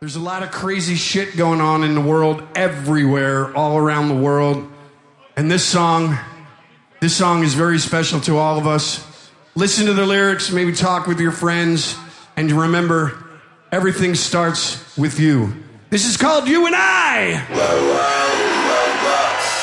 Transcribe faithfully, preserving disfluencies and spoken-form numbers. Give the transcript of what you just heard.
There's a lot of crazy shit going on in the world, everywhere, all around the world. And this song, this song is very special to all of us. Listen to the lyrics, maybe talk with your friends, and remember, everything starts with you. This is called You and I. Whoa, whoa, whoa, whoa.